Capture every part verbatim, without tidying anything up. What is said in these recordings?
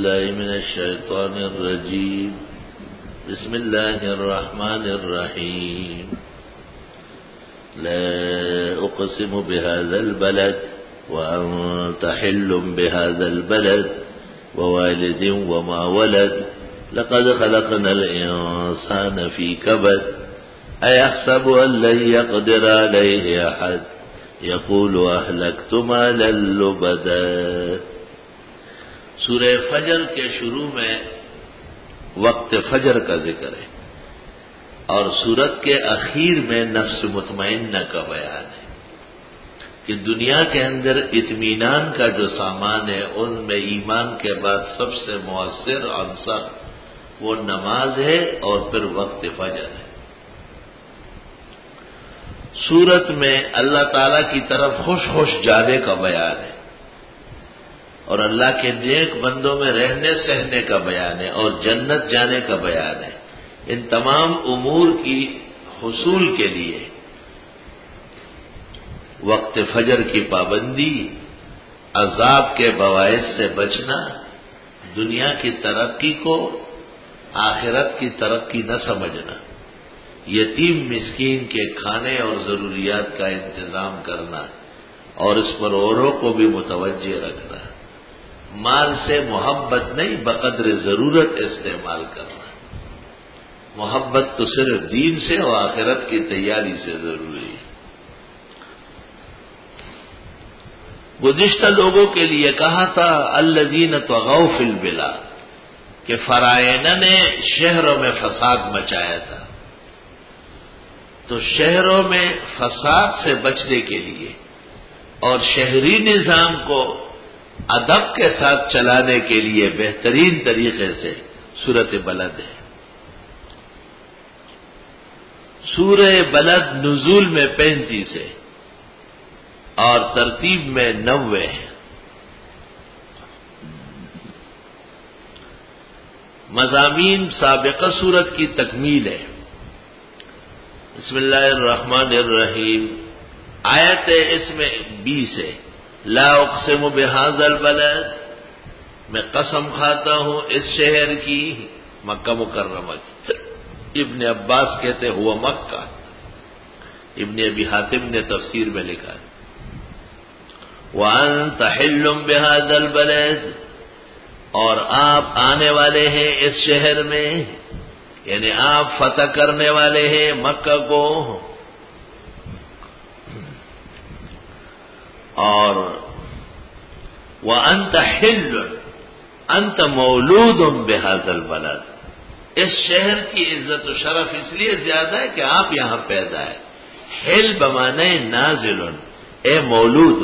بالله من الشيطان الرجيم بسم الله الرحمن الرحيم لا أقسم بهذا البلد وأنت حل بهذا البلد ووالد وما ولد لقد خلقنا الإنسان في كبد أيحسب أن لن يقدر عليه أحد يقول أهلكت مالا لبدا۔ سورہ فجر کے شروع میں وقت فجر کا ذکر ہے اور سورت کے اخیر میں نفس مطمئنہ کا بیان ہے کہ دنیا کے اندر اطمینان کا جو سامان ہے ان میں ایمان کے بعد سب سے مؤثر عنصر وہ نماز ہے اور پھر وقت فجر ہے۔ سورت میں اللہ تعالی کی طرف خوش خوش جانے کا بیان ہے اور اللہ کے نیک بندوں میں رہنے سہنے کا بیان ہے اور جنت جانے کا بیان ہے۔ ان تمام امور کی حصول کے لیے وقت فجر کی پابندی، عذاب کے باعث سے بچنا، دنیا کی ترقی کو آخرت کی ترقی نہ سمجھنا، یتیم مسکین کے کھانے اور ضروریات کا انتظام کرنا اور اس پر اوروں کو بھی متوجہ رکھنا، مال سے محبت نہیں بقدر ضرورت استعمال کرنا۔ محبت تو صرف دین سے اور آخرت کی تیاری سے ضروری ہے۔ گزشتہ لوگوں کے لیے کہا تھا الذین طغوا فی البلاد کہ فرعونہ نے شہروں میں فساد مچایا تھا، تو شہروں میں فساد سے بچنے کے لیے اور شہری نظام کو ادب کے ساتھ چلانے کے لیے بہترین طریقے سے سورۃ بلد ہے۔ سورہ بلد نزول میں پینتیس ہے اور ترتیب میں نوے ہے۔ مضامین سابقہ سورت کی تکمیل ہے۔ بسم اللہ الرحمن الرحیم، آیت اس میں بیس ہے۔ لا اقسم بهذا البلد، میں قسم کھاتا ہوں اس شہر کی، مکہ مکرمہ کی۔ ابن عباس کہتے ہوا مکہ، ابن ابی حاتم نے تفسیر میں لکھا وَأَنْتَ حِلٌّ بِهَذَا الْبَلَدِ، اور آپ آنے والے ہیں اس شہر میں، یعنی آپ فتح کرنے والے ہیں مکہ کو، اور وَأَنْتَ حِلٌّ، أَنْتَ مَوْلُودٌ بِهَذَا الْبَلَدِ، اس شہر کی عزت و شرف اس لیے زیادہ ہے کہ آپ یہاں پیدا ہے۔ حل بمانے نازل، اے مولود،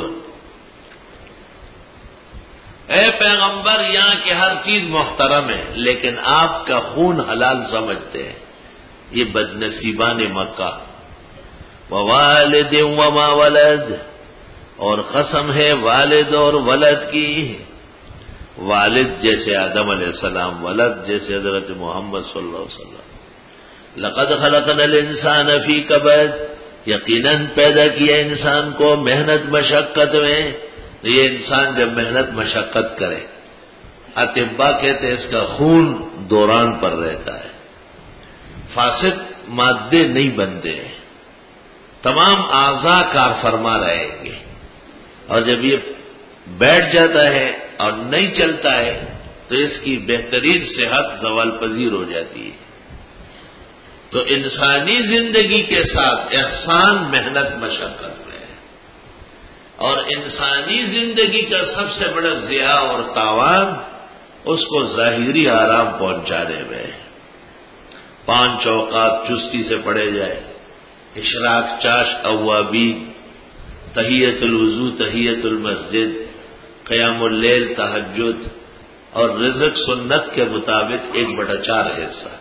اے پیغمبر یہاں کی ہر چیز محترم ہے لیکن آپ کا خون حلال سمجھتے ہیں، یہ بد نصیبان مکہ۔ ووالد وما ولد، اور قسم ہے والد اور ولد کی، والد جیسے آدم علیہ السلام، ولد جیسے حضرت محمد صلی اللہ علیہ وسلم۔ لقد خلقنا الانسان فی کبد، یقیناً پیدا کیا انسان کو محنت مشقت میں، یہ انسان جب محنت مشقت کرے، اطباء کہتے ہیں اس کا خون دوران پر رہتا ہے، فاسد مادے نہیں بنتے ہیں، تمام اعضاء کار فرما رہیں گے، اور جب یہ بیٹھ جاتا ہے اور نہیں چلتا ہے تو اس کی بہترین صحت زوال پذیر ہو جاتی ہے۔ تو انسانی زندگی کے ساتھ احسان محنت مشقت میں ہے، اور انسانی زندگی کا سب سے بڑا ضیاء اور تاوان اس کو ظاہری آرام پہنچانے میں ہے۔ پانچ اوقات چستی سے پڑھے جائے، اشراق، چاش، اوابین، تحیت الوضو، تحیت المسجد، قیام اللیل، تہجد، اور رزق سنت کے مطابق ایک بٹا چار حصہ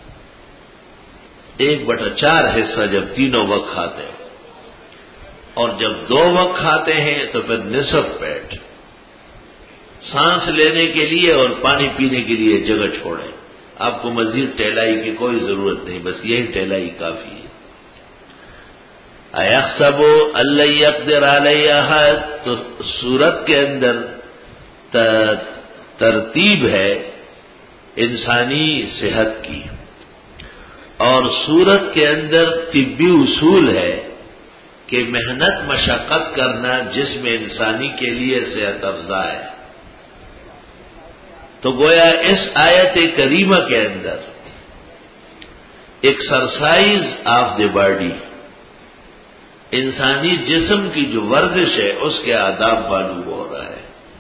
ایک بٹا چار حصہ جب تینوں وقت کھاتے ہیں، اور جب دو وقت کھاتے ہیں تو پھر نصف پیٹ، سانس لینے کے لیے اور پانی پینے کے لیے جگہ چھوڑیں، آپ کو مزید ٹہلائی کی کوئی ضرورت نہیں، بس یہی ٹہلائی کافی ہے۔ اَيَحْسَبُ أَن لَّن يَقْدِرَ عَلَيْهِ أَحَدٌ، تو سورت کے اندر ترتیب ہے انسانی صحت کی، اور سورت کے اندر طبی اصول ہے کہ محنت مشقت کرنا جسم انسانی کے لیے صحت افزا ہے۔ تو گویا اس آیت کریمہ کے اندر ایکسرسائز آف دی باڈی، انسانی جسم کی جو ورزش ہے اس کے آداب معلوم ہو رہا ہے۔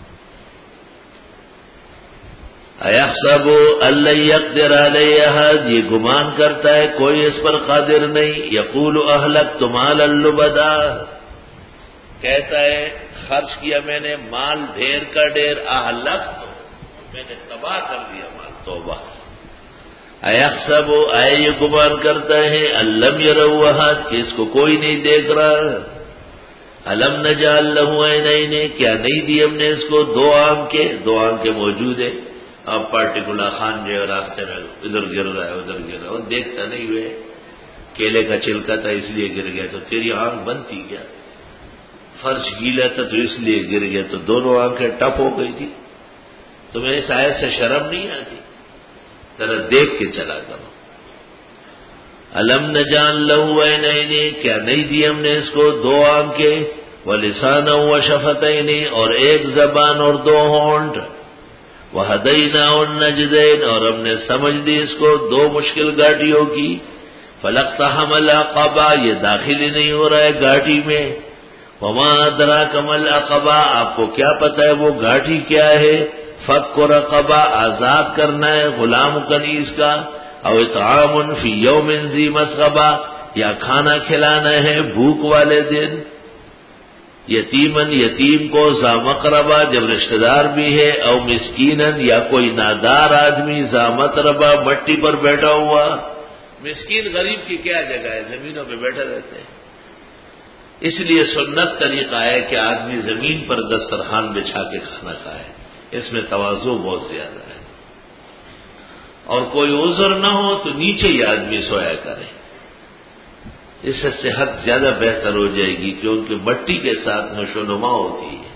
ایحسب ان لن یقدر علیہ احد، یہ گمان کرتا ہے کوئی اس پر قادر نہیں۔ یقول اہلکت مالا لبدا، کہتا ہے خرچ کیا میں نے مال ڈھیر کا ڈھیر، اہلکت میں نے تباہ کر دیا مال، توبہ۔ ایحسب، اے یہ گمان کرتا ہے ان لم یروا احد، کہ اس کو کوئی نہیں دیکھ رہا۔ الم نجعل لہ عینین، کیا نہیں دی ہم نے اس کو دو آنکھیں؟ دو آنکھیں موجود ہے۔ اب پارٹیکولر خان جو ہے راستے میں ادھر گر رہا ہے ادھر گر رہا ہے، وہ دیکھتا نہیں ہوئے کیلے کا چھلکا تھا اس لیے گر گیا، تو تیری آنکھ بند تھی کیا؟ فرش گیلا تھا تو اس لیے گر گیا، تو دونوں آنکھیں ٹپ ہو گئی تھی۔ تمہیں اس آیت سے شرم نہیں آتی؟ ذرا دیکھ کے چلا کرو۔ الم نجعل لہ عینین، کیا نہیں دی ہم نے اس کو دو آنکھیں، ولسانا وشفتین، اور ایک زبان اور دو ہونٹ، وہدیناہ النجدین، اور ہم نے سمجھ دی اس کو دو مشکل گاٹیوں کی۔ فلاقتحم العقبہ، یہ داخل ہی نہیں ہو رہا ہے گاٹی میں۔ وما ادراک ما العقبہ، آپ کو کیا پتہ ہے وہ گاٹی کیا ہے؟ فک رقبہ، آزاد کرنا ہے غلام کنیز کا، او اطعام فی یوم ذی مسغبہ، یا کھانا کھلانا ہے بھوک والے دن۔ یتیمن، یتیم کو، ذا مقربہ، جب رشتہ دار بھی ہے، او مسکینن، یا کوئی نادار آدمی، ذا متربہ، مٹی پر بیٹھا ہوا۔ مسکین غریب کی کیا جگہ ہے؟ زمینوں پہ بیٹھے رہتے ہیں۔ اس لیے سنت طریقہ ہے کہ آدمی زمین پر دسترخوان بچھا کے کھانا کھائے، اس میں تواضع بہت زیادہ ہے۔ اور کوئی عذر نہ ہو تو نیچے ہی آدمی سویا کرے، اس سے صحت زیادہ بہتر ہو جائے گی، کیونکہ مٹی کے ساتھ نشو و نما ہوتی ہے،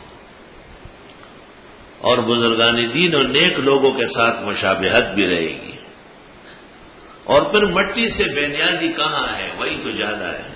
اور بزرگان دین اور نیک لوگوں کے ساتھ مشابہت بھی رہے گی۔ اور پھر مٹی سے بے نیازی کہاں ہے؟ وہی تو زیادہ ہے۔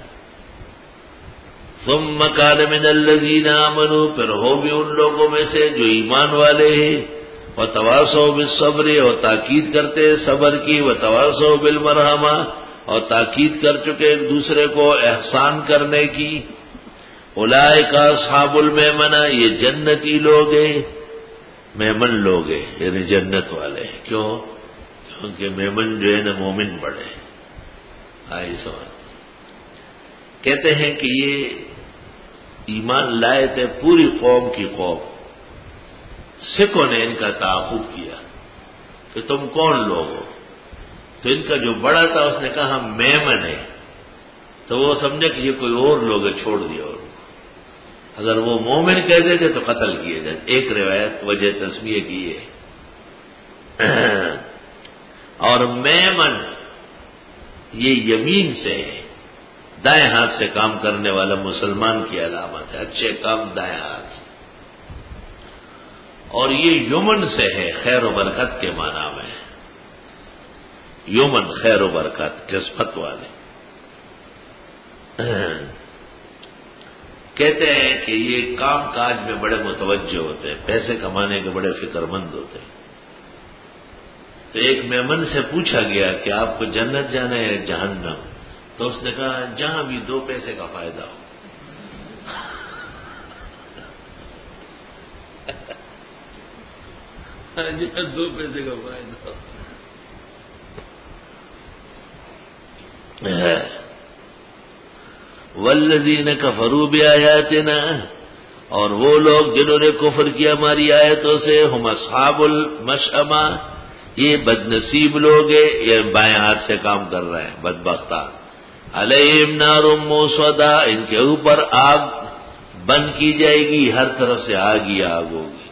ثم کان من الذین آمنوا، پھر ہو بھی ان لوگوں میں سے جو ایمان والے ہیں، وتواصوا بالصبر، اور تاکید کرتے ہیں صبر کی، وتواصوا بالمرحمہ، اور تاکید کر چکے ایک دوسرے کو احسان کرنے کی۔ اولئک اصحاب المیمنہ، یہ جنتی لوگ ہیں، میمن لوگ ہیں یعنی جنت والے۔ کیوں؟ کیونکہ میمن جو ہے نا مومن بڑے۔ آئی سمجھ، کہتے ہیں کہ یہ ایمان لائے تھے پوری قوم کی قوم، سکھوں نے ان کا تعاقب کیا کہ تم کون لوگ ہو؟ تو ان کا جو بڑا تھا اس نے کہا ہم میمن ہیں، تو وہ سمجھے کہ یہ کوئی اور لوگ ہے، چھوڑ دیا اور اگر وہ مومن کہہ دیتے تو قتل کیے جاتے۔ ایک روایت وجہ تسمیہ کی ہے۔ اور میمن یہ یمین سے ہے، دائیں ہاتھ سے کام کرنے والا مسلمان کی علامت ہے، اچھے کام دائیں ہاتھ سے۔ اور یہ یمن سے ہے، خیر و برکت کے معنی میں، یمن خیر و برکت، قسمت والے۔ کہتے ہیں کہ یہ کام کاج میں بڑے متوجہ ہوتے ہیں، پیسے کمانے کے بڑے فکر مند ہوتے ہیں۔ تو ایک میمن سے پوچھا گیا کہ آپ کو جنت جانا ہے یا جہنم؟ تو اس نے کہا جہاں بھی دو پیسے کا فائدہ ہو۔ جہاں دو پیسے کا فائدہ ہو۔ والذین کفروا بآیاتنا، اور وہ لوگ جنہوں نے کفر کیا ہماری آیتوں سے، ہم اصحاب المشأمہ، یہ بد نصیب لوگ ہیں، یہ بائیں ہاتھ سے کام کر رہے ہیں بدبختہ۔ علیہم نار موصدہ، ان کے اوپر آگ بند کی جائے گی، ہر طرف سے آگ ہی آگ ہوگی۔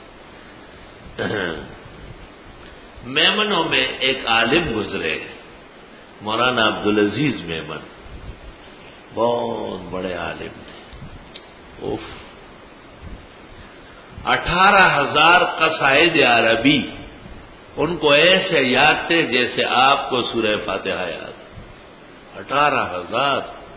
میمنوں میں ایک عالم گزرے، مولانا عبدالعزیز میمن، بہت بڑے عالم تھے۔ اوف، اٹھارہ ہزار قصائد عربی ان کو ایسے یاد تھے جیسے آپ کو سورہ فاتحہ یاد. اٹھارہ ہزار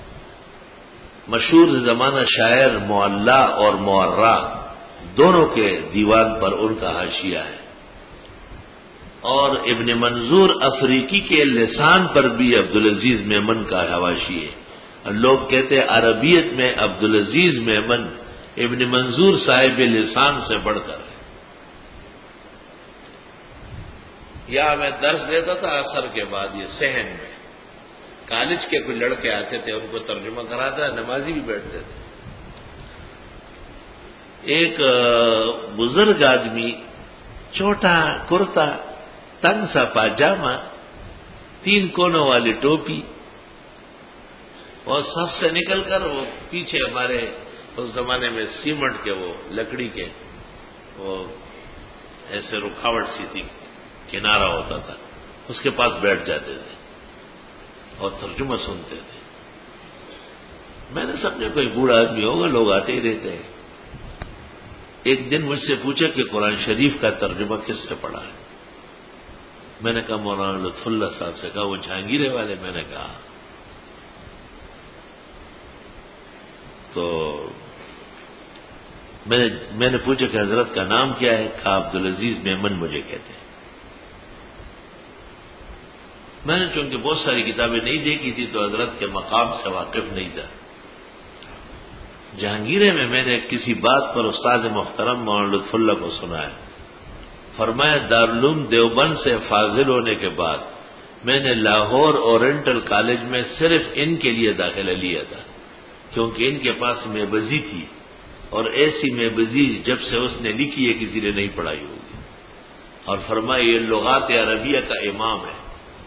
مشہور زمانہ شاعر معلا اور معرہ دونوں کے دیوان پر ان کا حاشیہ ہے. اور ابن منظور افریقی کے لسان پر بھی عبدالعزیز میمن کا حواشی ہے. لوگ کہتے ہیں عربیت میں عبدالعزیز میمن ابن منظور صاحب لسان سے بڑھ کر ہے. یا میں درس دیتا تھا عصر کے بعد یہ صحن میں، کالج کے کوئی لڑکے آتے تھے، ان کو ترجمہ کراتا، نمازی بھی بیٹھتے تھے. ایک بزرگ آدمی، چھوٹا کرتا، تنگ سا پاجامہ، تین کونوں والی ٹوپی، اور سب سے نکل کر وہ پیچھے ہمارے اس زمانے میں سیمنٹ کے وہ لکڑی کے وہ ایسے رکاوٹ سی تھی، کنارہ ہوتا تھا، اس کے پاس بیٹھ جاتے تھے اور ترجمہ سنتے تھے. میں نے سمجھا کوئی بوڑھا آدمی ہوگا، لوگ آتے ہی رہتے ہیں. ایک دن مجھ سے پوچھا کہ قرآن شریف کا ترجمہ کس سے پڑھا ہے. میں نے کہا مولانا لطف اللہ صاحب سے. کہا وہ جہانگیرے والے. میں نے کہا تو میں نے میں نے پوچھا کہ حضرت کا نام کیا ہے. کہا عبدالعزیز میمن مجھے کہتے ہیں. میں نے چونکہ بہت ساری کتابیں نہیں دیکھی تھی تو حضرت کے مقام سے واقف نہیں تھا. جہانگیرے میں میں نے کسی بات پر استاد محترم مولانا لطف اللہ کو سنا ہے. فرمایا دارالعلوم دیوبند سے فاضل ہونے کے بعد میں نے لاہور اورینٹل کالج میں صرف ان کے لیے داخلہ لیا تھا، کیونکہ ان کے پاس میبزی تھی، اور ایسی میبزی جب سے اس نے لکھی ہے کسی نے نہیں پڑھائی ہوگی. اور فرمایا یہ لغات عربیہ کا امام ہے.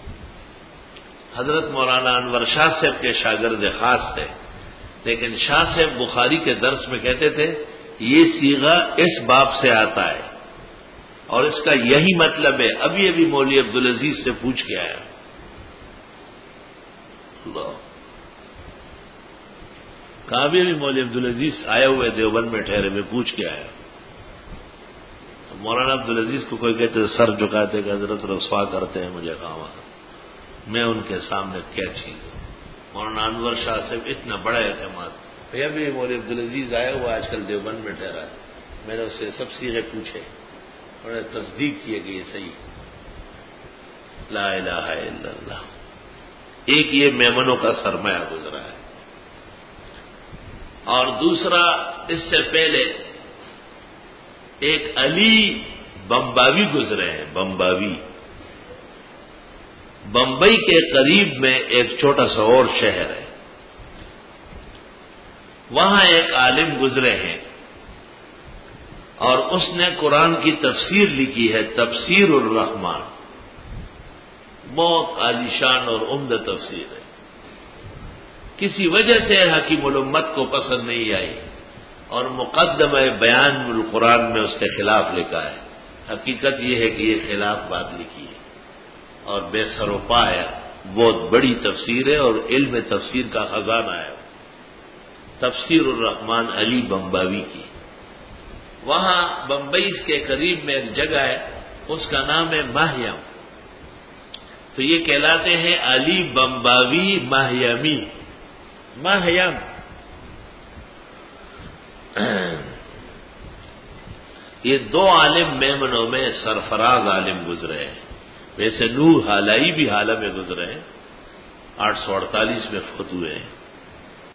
حضرت مولانا انور شاہ صاحب کے شاگرد خاص تھے، لیکن شاہ صاحب بخاری کے درس میں کہتے تھے یہ صیغہ اس باب سے آتا ہے اور اس کا یہی مطلب ہے. ابھی ابھی مولوی عبدالعزیز سے پوچھ کے آیا. کہا بھی ابھی مولوی عبدالعزیز آئے ہوئے دیوبند میں ٹھہرے میں پوچھ کے آیا. مولانا عبدالعزیز کو کوئی کہتے سر جھکاتے کہ حضرت رسوا کرتے ہیں مجھے. کہاں میں ان کے سامنے کیا چیز. مولانا انور شاہ صاحب اتنا بڑا اعتماد. بھیا بھی مولوی عبدالعزیز آیا ہوا آج کل دیوبند میں ٹھہرا ہے. میں نے اس سے سب سیغے پوچھے، انہوں نے تصدیق کیے کہ یہ صحیح. لا الہ الا اللہ. ایک یہ میمنوں کا سرمایہ گزرا ہے، اور دوسرا اس سے پہلے ایک علی بمباوی گزرے ہیں. بمباوی بمبئی کے قریب میں ایک چھوٹا سا اور شہر ہے، وہاں ایک عالم گزرے ہیں اور اس نے قرآن کی تفسیر لکھی ہے، تفسیر الرحمن. بہت عالیشان اور عمدہ تفسیر ہے. کسی وجہ سے حکیم الامت کو پسند نہیں آئی اور مقدمہ بیان القرآن میں اس کے خلاف لکھا ہے. حقیقت یہ ہے کہ یہ خلاف بات لکھی ہے اور بے سر و پا ہے. بہت بڑی تفسیر ہے اور علم تفسیر کا خزانہ ہے. تفسیر الرحمن علی بمباوی کی. وہاں بمبئی کے قریب میں ایک جگہ ہے، اس کا نام ہے ماہیم. تو یہ کہلاتے ہیں علی بمباوی ماہیمی. ماہیم یہ دو عالم میمنوں میں سرفراز عالم گزرے ہیں. ویسے نور حالائی بھی حالہ میں گزرے ہیں، آٹھ سو اڑتالیس میں فوت ہوئے ہیں.